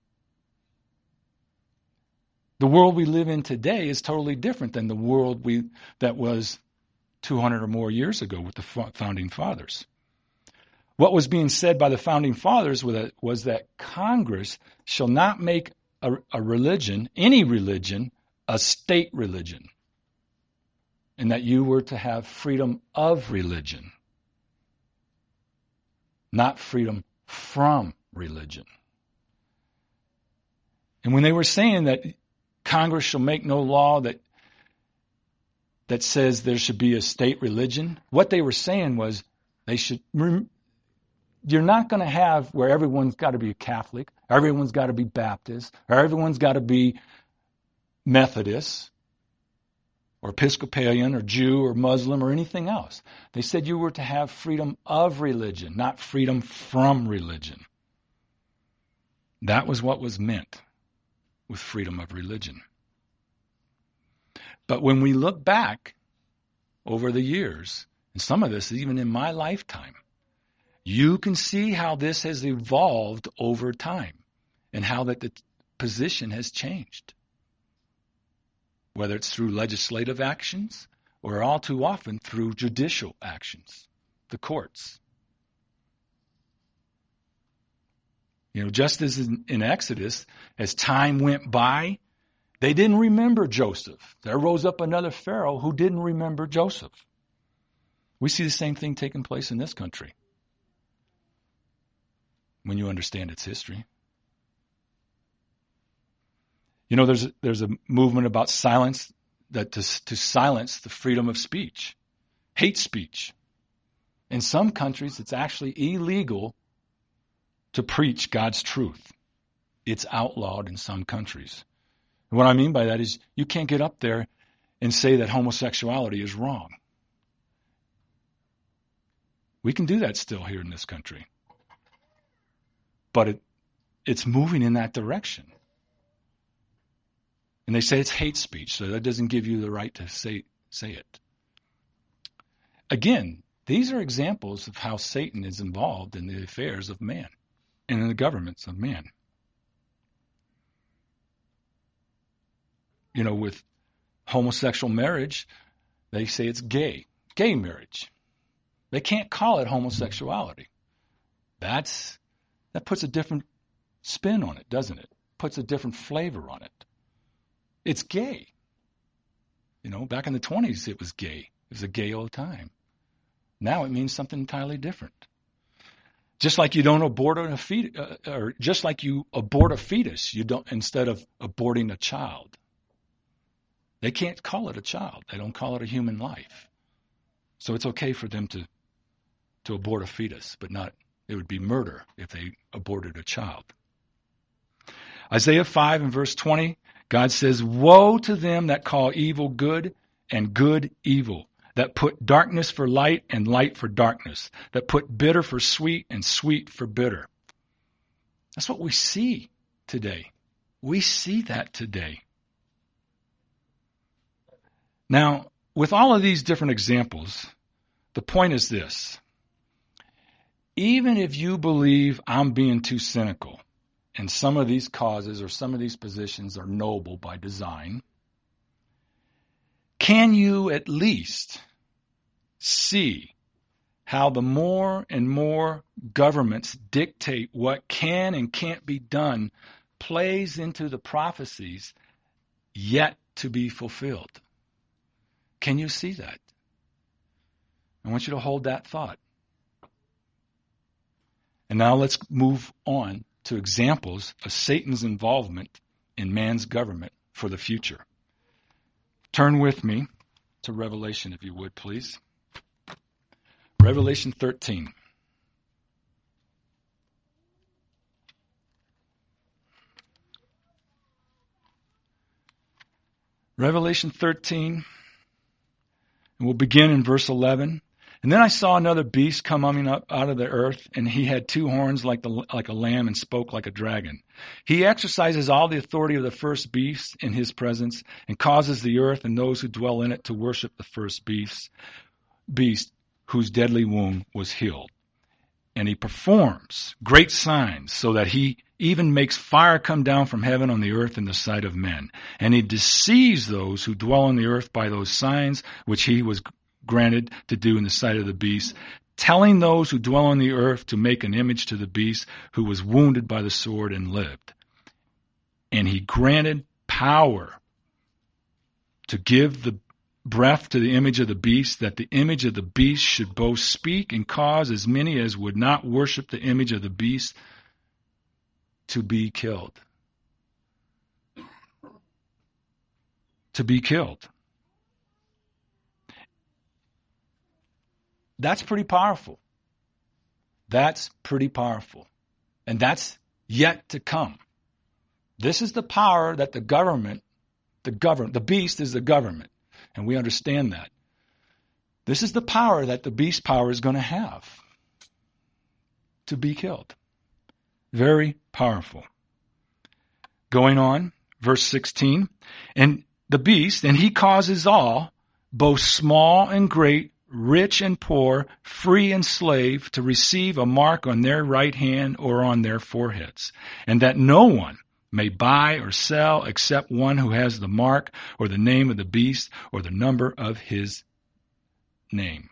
The world we live in today is totally different than the world we that was two hundred or more years ago with the founding fathers. What was being said by the founding fathers was that Congress shall not make a, a religion, any religion, a state religion, and that you were to have freedom of religion, not freedom from religion. And when they were saying that Congress shall make no law that that says there should be a state religion, what they were saying was they should. You're not going to have where everyone's got to be a Catholic, everyone's got to be Baptist, or everyone's got to be Methodist, or Episcopalian, or Jew, or Muslim, or anything else. They said you were to have freedom of religion, not freedom from religion. That was what was meant with freedom of religion. But when we look back over the years, and some of this is even in my lifetime, you can see how this has evolved over time and how that the position has changed. Whether it's through legislative actions or all too often through judicial actions, the courts. You know, just as in, in Exodus, as time went by, they didn't remember Joseph. There rose up another Pharaoh who didn't remember Joseph. We see the same thing taking place in this country when you understand its history. You know, there's a, there's a movement about silence, that to, to silence the freedom of speech, hate speech. In some countries, it's actually illegal to preach God's truth. It's outlawed in some countries. And what I mean by that is you can't get up there and say that homosexuality is wrong. We can do that still here in this country. But it, it's moving in that direction. And they say it's hate speech, so that doesn't give you the right to say say it. Again, these are examples of how Satan is involved in the affairs of man and in the governments of man. You know, with homosexual marriage, they say it's gay, gay marriage. They can't call it homosexuality. That's That puts a different spin on it, doesn't it? Puts a different flavor on it. It's gay. You know, back in the twenties, it was gay. It was a gay old time. Now it means something entirely different. Just like you don't abort a fetus, uh, or just like you abort a fetus, you don't instead of aborting a child. They can't call it a child. They don't call it a human life. So it's okay for them to to abort a fetus, but not It would be murder if they aborted a child. Isaiah five and verse twenty, God says, "Woe to them that call evil good and good evil, that put darkness for light and light for darkness, that put bitter for sweet and sweet for bitter." That's what we see today. We see that today. Now, with all of these different examples, the point is this. Even if you believe I'm being too cynical, and some of these causes or some of these positions are noble by design, can you at least see how the more and more governments dictate what can and can't be done plays into the prophecies yet to be fulfilled? Can you see that? I want you to hold that thought. And now let's move on to examples of Satan's involvement in man's government for the future. Turn with me to Revelation, if you would, please. Revelation thirteen. Revelation thirteen, and we'll begin in verse eleven. "And then I saw another beast coming up out of the earth, and he had two horns like the like a lamb and spoke like a dragon. He exercises all the authority of the first beast in his presence and causes the earth and those who dwell in it to worship the first beast, beast whose deadly wound was healed. And he performs great signs so that he even makes fire come down from heaven on the earth in the sight of men. And he deceives those who dwell on the earth by those signs which he was granted to do in the sight of the beast, telling those who dwell on the earth to make an image to the beast who was wounded by the sword and lived. And he granted power to give the breath to the image of the beast, that the image of the beast should both speak and cause as many as would not worship the image of the beast to be killed." To be killed. That's pretty powerful. That's pretty powerful. And that's yet to come. This is the power that the government, the government, the beast is the government. And we understand that. This is the power that the beast power is going to have to be killed. Very powerful. Going on, verse sixteen. "And the beast, and he causes all, both small and great, rich and poor, free and slave, to receive a mark on their right hand or on their foreheads, and that no one may buy or sell except one who has the mark or the name of the beast or the number of his name."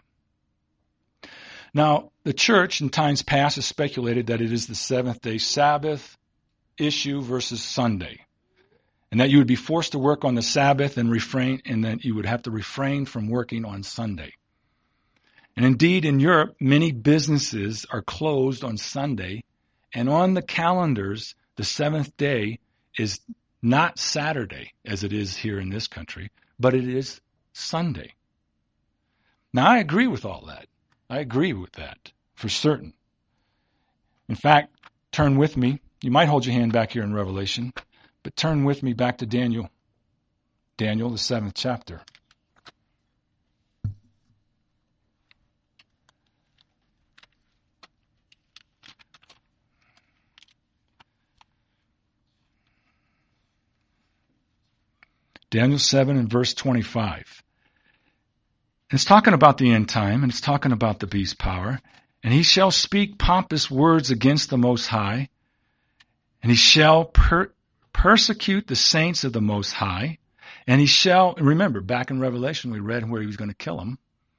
Now, the church in times past has speculated that it is the seventh day Sabbath issue versus Sunday, and that you would be forced to work on the Sabbath and refrain, and that you would have to refrain from working on Sunday. And indeed, in Europe, many businesses are closed on Sunday, and on the calendars, the seventh day is not Saturday, as it is here in this country, but it is Sunday. Now, I agree with all that. I agree with that, for certain. In fact, turn with me. You might hold your hand back here in Revelation, but turn with me back to Daniel. Daniel, the seventh chapter. Daniel seven and verse twenty-five. It's talking about the end time, and it's talking about the beast power. "And he shall speak pompous words against the Most High, and he shall per- persecute the saints of the Most High, and he shall," remember, back in Revelation we read where he was going to kill them,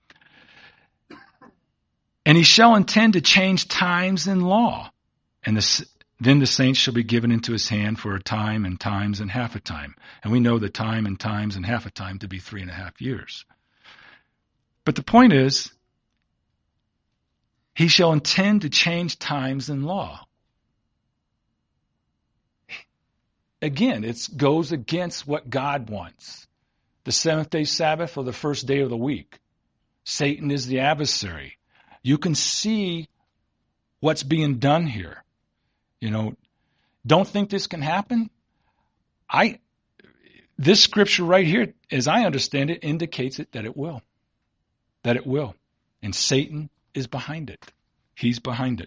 "and he shall intend to change times and law, and the then the saints shall be given into his hand for a time and times and half a time." And we know the time and times and half a time to be three and a half years. But the point is, he shall intend to change times and law. Again, it goes against what God wants. The seventh day Sabbath or the first day of the week. Satan is the adversary. You can see what's being done here. You know, don't think this can happen. I, this scripture right here, as I understand it, indicates it that it will. That it will. And Satan is behind it. He's behind it.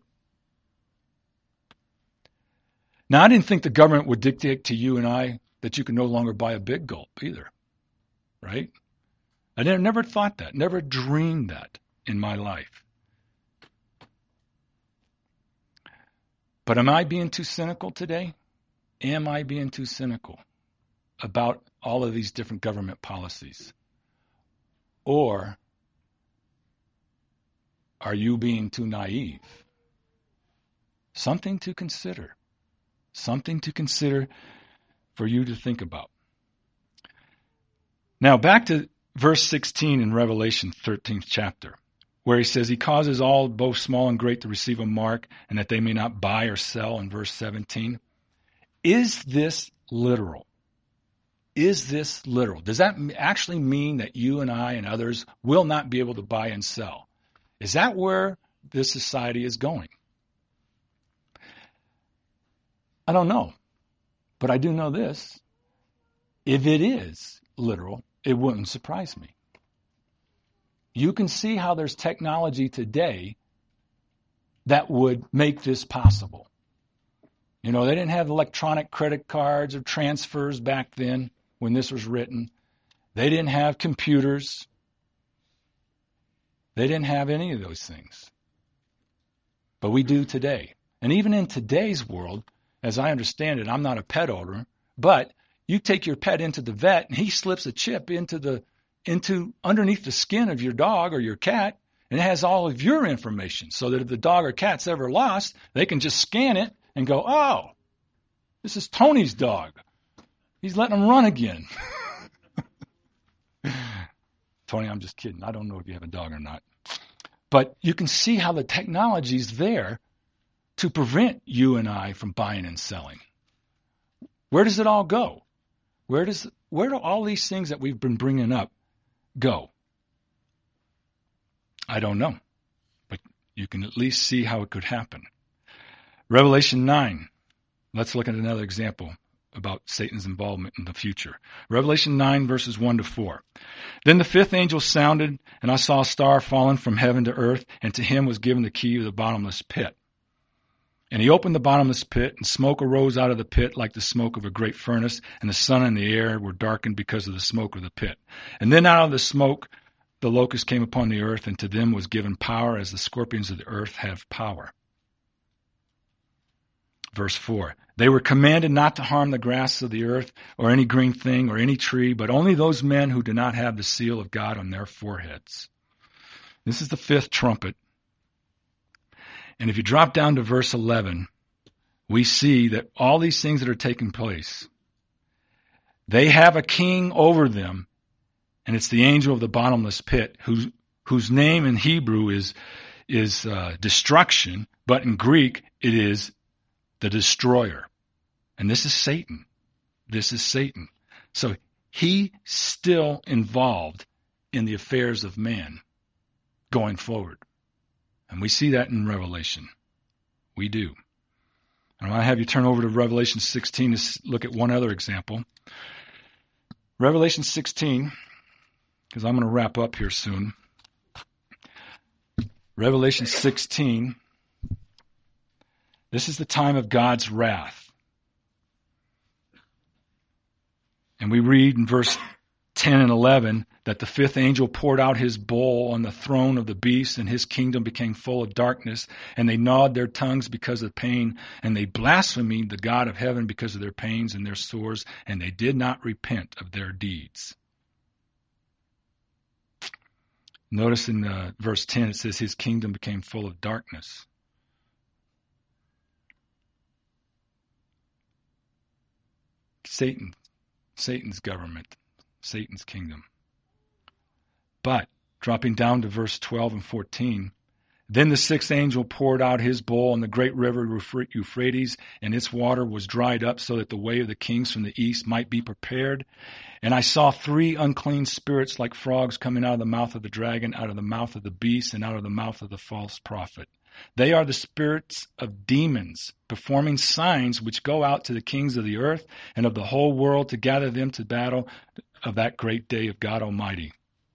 Now, I didn't think the government would dictate to you and I that you can no longer buy a Big Gulp either. Right? I never, never thought that. Never dreamed that in my life. But am I being too cynical today? Am I being too cynical about all of these different government policies? Or are you being too naive? Something to consider. Something to consider for you to think about. Now back to verse sixteen in Revelation thirteenth chapter, where he says he causes all, both small and great, to receive a mark, and that they may not buy or sell in verse seventeen. Is this literal? Is this literal? Does that actually mean that you and I and others will not be able to buy and sell? Is that where this society is going? I don't know. But I do know this. If it is literal, it wouldn't surprise me. You can see how there's technology today that would make this possible. You know, they didn't have electronic credit cards or transfers back then when this was written. They didn't have computers. They didn't have any of those things. But we do today. And even in today's world, as I understand it, I'm not a pet owner, but you take your pet into the vet and he slips a chip into the into underneath the skin of your dog or your cat, and it has all of your information, so that if the dog or cat's ever lost, they can just scan it and go, oh, this is Tony's dog. He's letting him run again. Tony, I'm just kidding. I don't know if you have a dog or not. But you can see how the technology's there to prevent you and I from buying and selling. Where does it all go? Where does where do all these things that we've been bringing up go? I don't know, but you can at least see how it could happen. Revelation nine. Let's look at another example about Satan's involvement in the future. Revelation nine, verses one to four. Then the fifth angel sounded, and I saw a star fallen from heaven to earth, and to him was given the key of the bottomless pit. And he opened the bottomless pit, and smoke arose out of the pit like the smoke of a great furnace, and the sun and the air were darkened because of the smoke of the pit. And then out of the smoke the locusts came upon the earth, and to them was given power as the scorpions of the earth have power. Verse four. They were commanded not to harm the grass of the earth, or any green thing, or any tree, but only those men who do not have the seal of God on their foreheads. This is the fifth trumpet. And if you drop down to verse eleven, we see that all these things that are taking place, they have a king over them, and it's the angel of the bottomless pit, whose whose name in Hebrew is is uh, destruction, but in Greek it is the destroyer. And this is Satan. This is Satan. So he's still involved in the affairs of man going forward. And we see that in Revelation. We do. And I want to have you turn over to Revelation sixteen to look at one other example. Revelation sixteen, because I'm going to wrap up here soon. Revelation sixteen. This is the time of God's wrath. And we read in verse ten and eleven that the fifth angel poured out his bowl on the throne of the beast, and his kingdom became full of darkness, and they gnawed their tongues because of pain, and they blasphemed the God of heaven because of their pains and their sores, and they did not repent of their deeds. Notice in uh, verse ten it says his kingdom became full of darkness. Satan, Satan's government, Satan's kingdom. But, dropping down to verse twelve and fourteen, then the sixth angel poured out his bowl on the great river Euphrates, and its water was dried up so that the way of the kings from the east might be prepared. And I saw three unclean spirits like frogs coming out of the mouth of the dragon, out of the mouth of the beast, and out of the mouth of the false prophet. They are the spirits of demons, performing signs which go out to the kings of the earth and of the whole world to gather them to battle of that great day of God Almighty.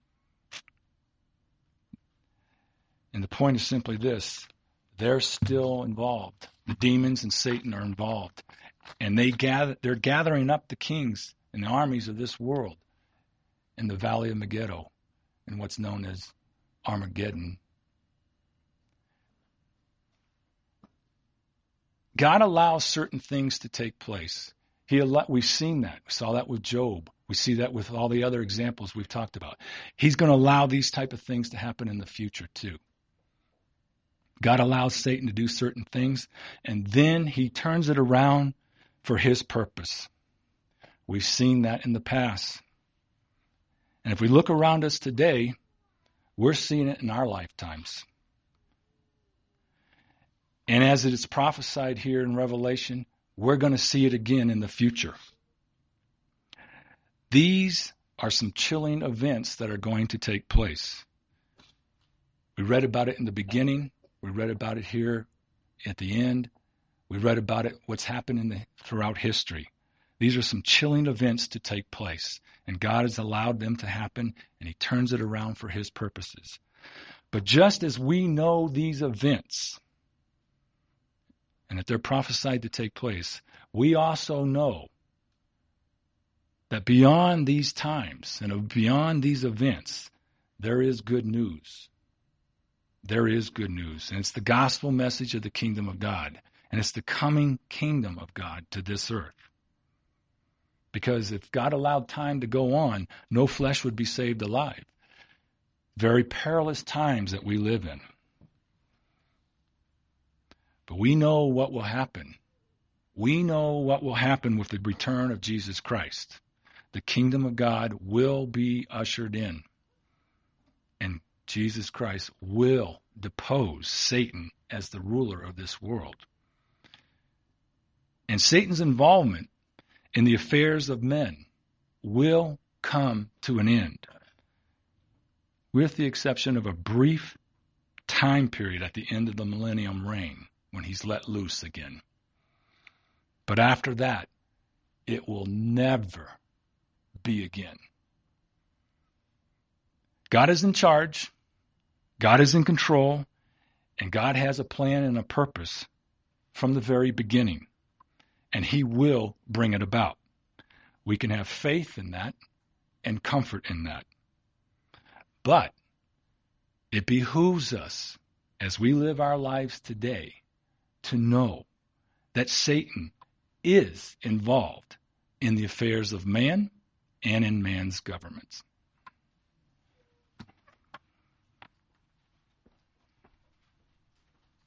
And the point is simply this: they're still involved. The demons and Satan are involved. And they gather, they're gathering up the kings and the armies of this world in the Valley of Megiddo, in what's known as Armageddon. God allows certain things to take place. He al- we've seen that. We saw that with Job. We see that with all the other examples we've talked about. He's going to allow these type of things to happen in the future too. God allows Satan to do certain things, and then he turns it around for his purpose. We've seen that in the past. And if we look around us today, we're seeing it in our lifetimes. And as it is prophesied here in Revelation, we're going to see it again in the future. These are some chilling events that are going to take place. We read about it in the beginning. We read about it here at the end. We read about it, what's happened in the, throughout history. These are some chilling events to take place. And God has allowed them to happen, and he turns it around for his purposes. But just as we know these events, and that they're prophesied to take place, we also know that beyond these times and beyond these events, there is good news. There is good news. And it's the gospel message of the kingdom of God. And it's the coming kingdom of God to this earth. Because if God allowed time to go on, no flesh would be saved alive. Very perilous times that we live in. But we know what will happen. We know what will happen with the return of Jesus Christ. The kingdom of God will be ushered in. And Jesus Christ will depose Satan as the ruler of this world. And Satan's involvement in the affairs of men will come to an end, with the exception of a brief time period at the end of the millennium reign, when he's let loose again. But after that, it will never be again. God is in charge. God is in control. And God has a plan and a purpose from the very beginning. And he will bring it about. We can have faith in that and comfort in that. But it behooves us, as we live our lives today, to know that Satan is involved in the affairs of man and in man's governments.